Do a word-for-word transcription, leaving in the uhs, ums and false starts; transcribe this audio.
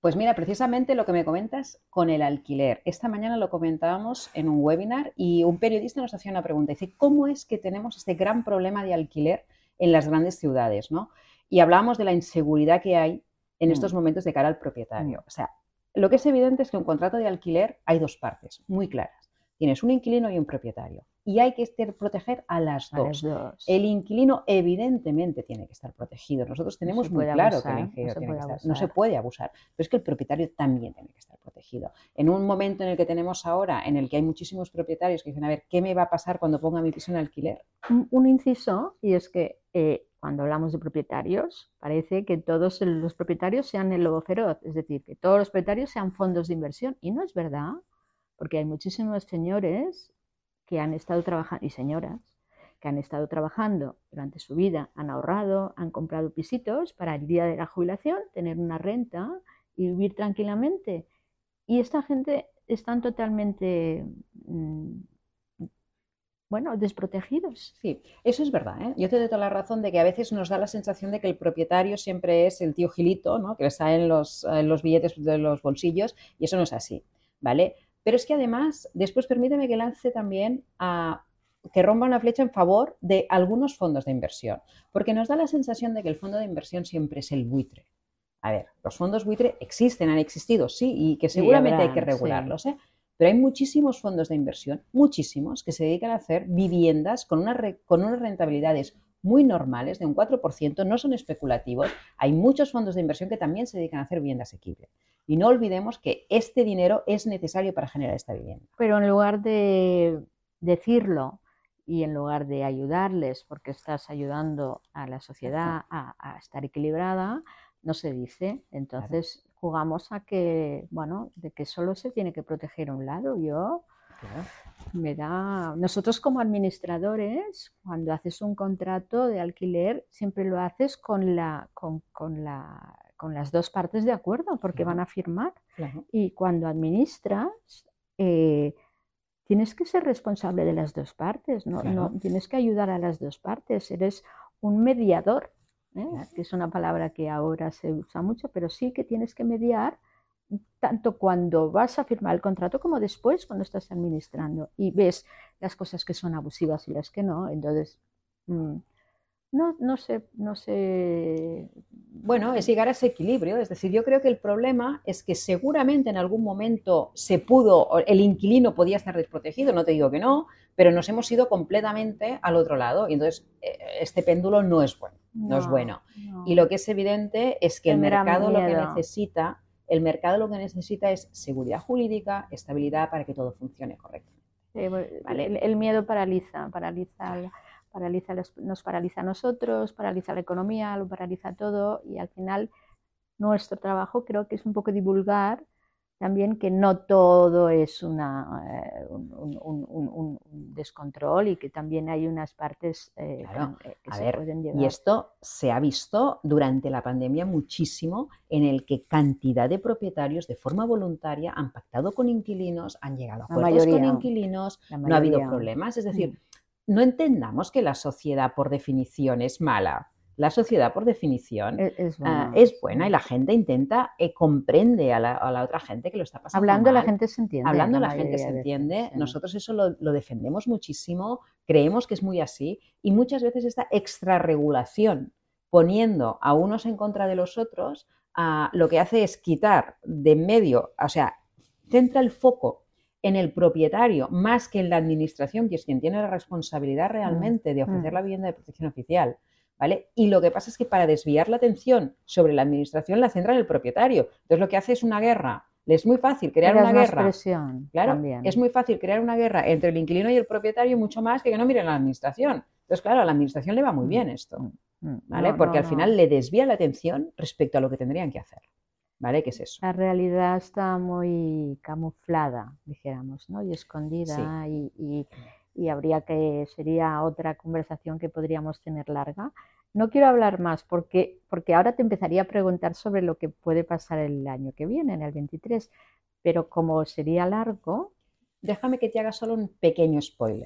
Pues mira, precisamente lo que me comentas con el alquiler. Esta mañana lo comentábamos en un webinar y un periodista nos hacía una pregunta. Dice, ¿cómo es que tenemos este gran problema de alquiler en las grandes ciudades, ¿no? Y hablábamos de la inseguridad que hay en estos Mm, momentos de cara al mm. propietario. O sea, lo que es evidente es que en un contrato de alquiler hay dos partes muy claras. Tienes un inquilino y un propietario. Y hay que proteger a las A las dos. El dos. inquilino evidentemente tiene que estar protegido. Nosotros No se tenemos muy puede claro que el abusar, no inquilino se tiene que puede estar. No se abusar. puede abusar. Pero es que el propietario también tiene que estar protegido. En un momento en el que tenemos ahora, en el que hay muchísimos propietarios que dicen, a ver, ¿qué me va a pasar cuando ponga mi piso en alquiler? Un, un inciso, y es que eh, cuando hablamos de propietarios, parece que todos los propietarios sean el lobo feroz, es decir, que todos los propietarios sean fondos de inversión. Y no es verdad, porque hay muchísimos señores que han estado trabajando, y señoras, que han estado trabajando durante su vida, han ahorrado, han comprado pisitos para el día de la jubilación, tener una renta y vivir tranquilamente. Y esta gente están totalmente, mmm, bueno, desprotegidos. Sí, eso es verdad, ¿eh? Yo te doy toda la razón de que a veces nos da la sensación de que el propietario siempre es el tío Gilito, ¿no? Que le salen los, en los billetes de los bolsillos y eso no es así, ¿vale? Pero es que además, después permíteme que lance también a que rompa una flecha en favor de algunos fondos de inversión, porque nos da la sensación de que el fondo de inversión siempre es el buitre. A ver, los fondos buitre existen, han existido, sí, y que Y seguramente hay que habrán, sí. regularlos, ¿eh? Pero hay muchísimos fondos de inversión, muchísimos, que se dedican a hacer viviendas con, una re, con unas rentabilidades muy normales, de un cuatro por ciento, no son especulativos. Hay muchos fondos de inversión que también se dedican a hacer vivienda asequible. Y no olvidemos que este dinero es necesario para generar esta vivienda. Pero en lugar de decirlo y en lugar de ayudarles, porque estás ayudando a la Exacto. sociedad a, a estar equilibrada, no se dice. Claro, Entonces jugamos a que, bueno, de que solo se tiene que proteger un lado. Yo claro. me da. Nosotros como administradores, cuando haces un contrato de alquiler, siempre lo haces con la, con, con la, con las dos partes de acuerdo, porque van Claro, a firmar. claro. Y cuando administras, eh, tienes que ser responsable de las dos partes, ¿no? No, Claro, tienes que ayudar a las dos partes, eres un mediador, ¿eh? claro. Que es una palabra que ahora se usa mucho, pero sí que tienes que mediar tanto cuando vas a firmar el contrato como después cuando estás administrando y ves las cosas que son abusivas y las que no, entonces mmm, no, no sé, no sé. Bueno, es llegar a ese equilibrio. Es decir, yo creo que el problema es que seguramente en algún momento se pudo, el inquilino podía estar desprotegido, no te digo que no, pero nos hemos ido completamente al otro lado y entonces este péndulo no es bueno, no es No, bueno. Y lo no. que es evidente es que el Me da mercado lo que miedo. necesita, el mercado lo que necesita es seguridad jurídica, estabilidad para que todo funcione correctamente. Eh, el, ¿Vale? el, miedo paraliza, paraliza, Claro. paraliza los, nos paraliza a nosotros, paraliza la economía, lo paraliza todo y al final nuestro trabajo creo que es un poco divulgar también que no todo es una, eh, un, un, un, un, descontrol y que también hay unas partes eh, Claro, que a se ver, pueden y llevar. esto se ha visto durante la pandemia muchísimo, en el que cantidad de propietarios de forma voluntaria han pactado con inquilinos, han llegado a La acuerdos con mayoría, inquilinos, la no ha habido mayoría. problemas. Es Mm. decir, no entendamos que la sociedad por definición es mala. La sociedad por definición Es, es uh, buena. es buena y Sí. la gente intenta, eh, comprende a la, a la otra gente que lo está pasando Hablando la mal. gente se entiende, Hablando la la gente se mayoría de veces. entiende, Sí. nosotros eso lo, lo defendemos muchísimo, creemos que es muy así y muchas veces esta extrarregulación poniendo a unos en contra de los otros uh, lo que hace es quitar de en medio, o sea, centra el foco en el propietario más que en la administración, que es quien tiene la responsabilidad Mm, realmente de ofrecer mm. la vivienda de protección oficial, ¿vale? Y lo que pasa es que para desviar la atención sobre la administración la centra en el propietario. Entonces lo que hace es una guerra. Le es muy fácil crear Le das una más guerra. presión Claro, es también. muy fácil crear una guerra entre el inquilino y el propietario mucho más que que no miren a la administración. Entonces, claro, a la administración le va muy Mm, bien esto, mm, mm. ¿vale? No, Porque no, al final no. le desvía la atención respecto a lo que tendrían que hacer, ¿vale? ¿Qué es eso? La realidad está muy camuflada, dijéramos, ¿no? Y Sí. escondida y, y, y habría que, sería otra conversación que podríamos tener larga. No quiero hablar más porque, porque ahora te empezaría a preguntar sobre lo que puede pasar el año que viene, en el veintitrés, pero como sería largo. Déjame que te haga solo un pequeño spoiler.